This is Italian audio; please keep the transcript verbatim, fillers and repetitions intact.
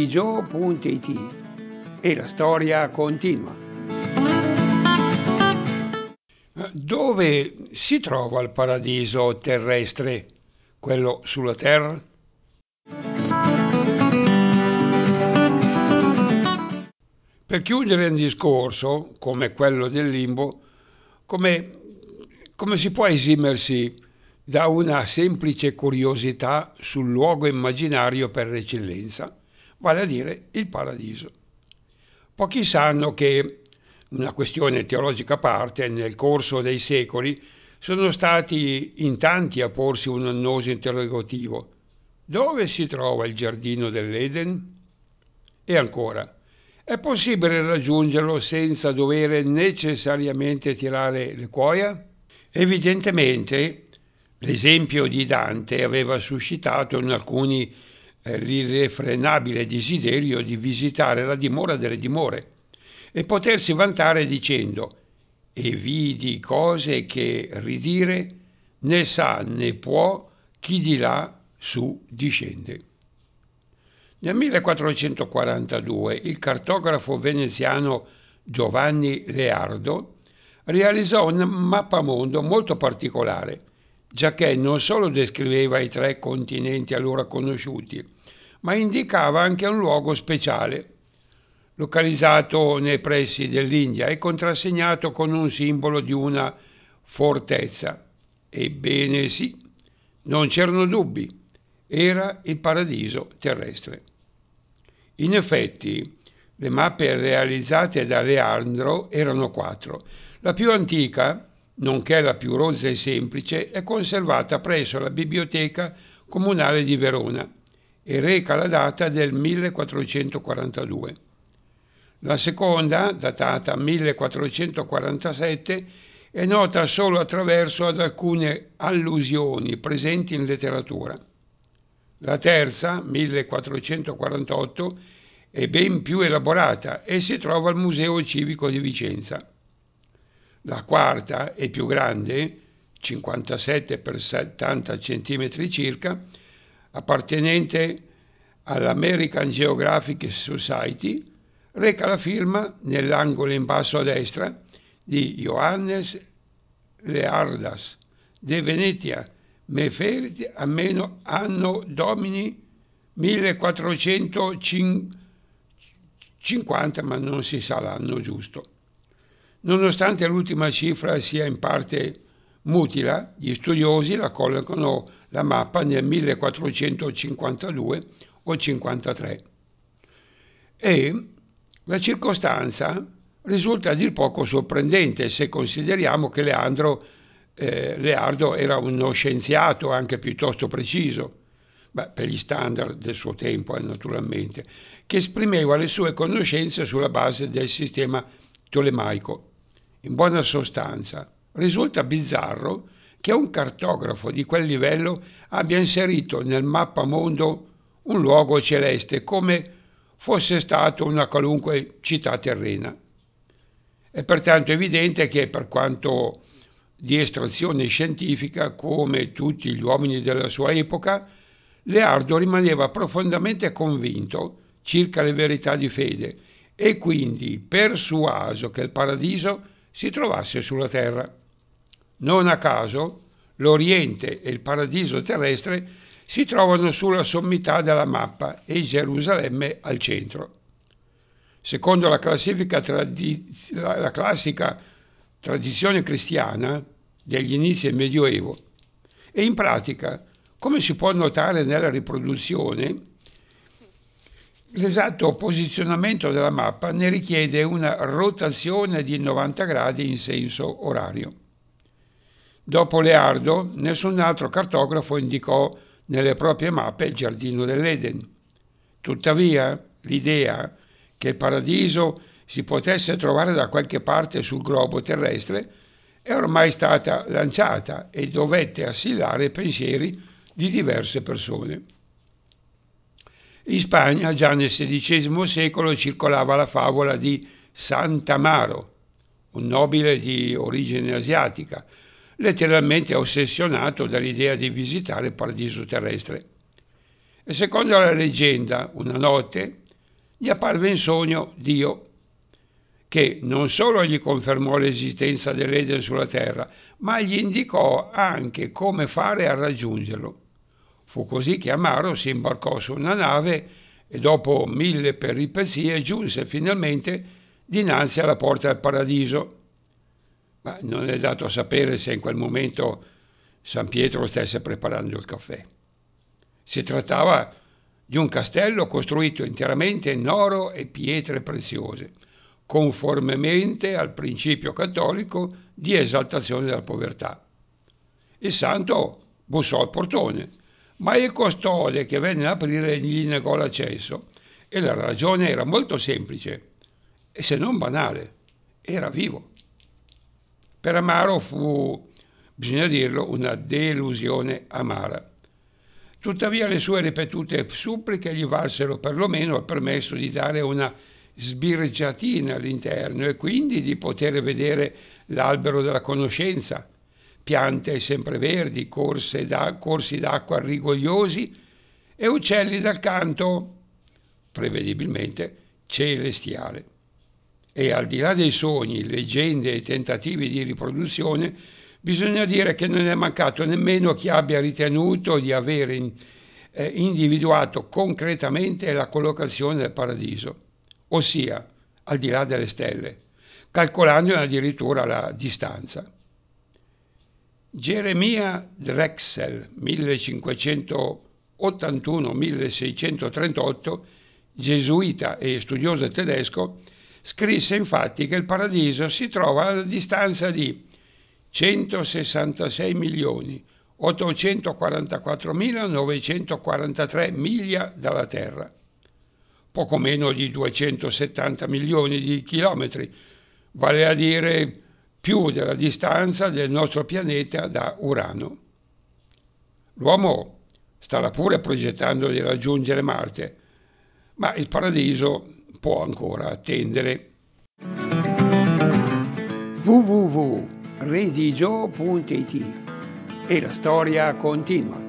paradiso punto it e la storia continua. Dove si trova il paradiso terrestre, quello sulla terra? Per chiudere un discorso come quello del limbo, come, come si può esimersi da una semplice curiosità sul luogo immaginario per eccellenza, vale a dire il paradiso? Pochi sanno che, una questione teologica a parte, nel corso dei secoli sono stati in tanti a porsi un annoso interrogativo: dove si trova il giardino dell'Eden? E ancora, è possibile raggiungerlo senza dover necessariamente tirare le cuoia? Evidentemente l'esempio di Dante aveva suscitato in alcuni eh, l'irrefrenabile desiderio di visitare la dimora delle dimore e potersi vantare dicendo: e vidi cose che ridire né sa né può chi di là su discende. Nel millequattrocentoquarantadue il cartografo veneziano Giovanni Leardo realizzò un mappamondo molto particolare, giacché non solo descriveva i tre continenti allora conosciuti, ma indicava anche un luogo speciale, localizzato nei pressi dell'India e contrassegnato con un simbolo di una fortezza. Ebbene sì, non c'erano dubbi, era il paradiso terrestre. In effetti, le mappe realizzate da Leandro erano quattro. La più antica, nonché la più rozza e semplice, è conservata presso la Biblioteca Comunale di Verona e reca la data del millequattrocentoquarantadue. La seconda, datata millequattrocentoquarantasette, è nota solo attraverso ad alcune allusioni presenti in letteratura. La terza, millequattrocentoquarantotto, è ben più elaborata e si trova al Museo Civico di Vicenza. La quarta è più grande, cinquantasette per settanta centimetri circa, appartenente all'American Geographic Society, reca la firma, nell'angolo in basso a destra, di Johannes Leardas, de Venetia, me ferit a meno anno domini millequattrocentocinquanta, ma non si sa l'anno giusto. Nonostante l'ultima cifra sia in parte mutila, gli studiosi la collocano la mappa nel millequattrocentocinquantadue o cinquantatré. E la circostanza risulta a dir poco sorprendente se consideriamo che Leandro, eh, Leardo era uno scienziato anche piuttosto preciso, beh, per gli standard del suo tempo, eh, naturalmente, che esprimeva le sue conoscenze sulla base del sistema tolemaico. In buona sostanza, risulta bizzarro che un cartografo di quel livello abbia inserito nel mappamondo un luogo celeste come fosse stato una qualunque città terrena. È pertanto evidente che, per quanto di estrazione scientifica, come tutti gli uomini della sua epoca, Leardo rimaneva profondamente convinto circa le verità di fede e quindi persuaso che il paradiso si trovasse sulla terra. Non a caso, l'Oriente e il paradiso terrestre si trovano sulla sommità della mappa e Gerusalemme al centro. Secondo la, classifica tradi- la classica tradizione cristiana degli inizi del Medioevo, e in pratica, come si può notare nella riproduzione, l'esatto posizionamento della mappa ne richiede una rotazione di novanta gradi in senso orario. Dopo Leardo, nessun altro cartografo indicò nelle proprie mappe il giardino dell'Eden. Tuttavia, l'idea che il paradiso si potesse trovare da qualche parte sul globo terrestre è ormai stata lanciata e dovette assillare pensieri di diverse persone. In Spagna, già nel sedicesimo secolo, circolava la favola di Sant'Amaro, un nobile di origine asiatica, letteralmente ossessionato dall'idea di visitare il paradiso terrestre. E secondo la leggenda, una notte, gli apparve in sogno Dio, che non solo gli confermò l'esistenza dell'Eden sulla terra, ma gli indicò anche come fare a raggiungerlo. Fu così che Amaro si imbarcò su una nave e dopo mille peripezie giunse finalmente dinanzi alla porta del paradiso. Ma non è dato sapere se in quel momento San Pietro stesse preparando il caffè. Si trattava di un castello costruito interamente in oro e pietre preziose, conformemente al principio cattolico di esaltazione della povertà. Il santo bussò al portone, ma il custode che venne ad aprire gli negò l'accesso, e la ragione era molto semplice, e se non banale: era vivo. Per Amaro fu, bisogna dirlo, una delusione amara. Tuttavia le sue ripetute suppliche gli valsero perlomeno il permesso di dare una sbirciatina all'interno e quindi di poter vedere l'albero della conoscenza, piante sempreverdi, corsi d'acqua rigogliosi e uccelli dal canto, prevedibilmente, celestiale. E al di là dei sogni, leggende e tentativi di riproduzione, bisogna dire che non è mancato nemmeno chi abbia ritenuto di aver in, eh, individuato concretamente la collocazione del paradiso, ossia al di là delle stelle, calcolandone addirittura la distanza. Geremia Drexel, millecinquecentottantuno milleseicentotrentotto, gesuita e studioso tedesco, scrisse infatti che il paradiso si trova alla distanza di centosessantasei milioni ottocentoquarantaquattromilanovecentoquarantatré miglia dalla Terra, poco meno di duecentosettanta milioni di chilometri, vale a dire più della distanza del nostro pianeta da Urano. L'uomo starà pure progettando di raggiungere Marte, ma il paradiso può ancora attendere. w w w punto redigio punto i t E la storia continua.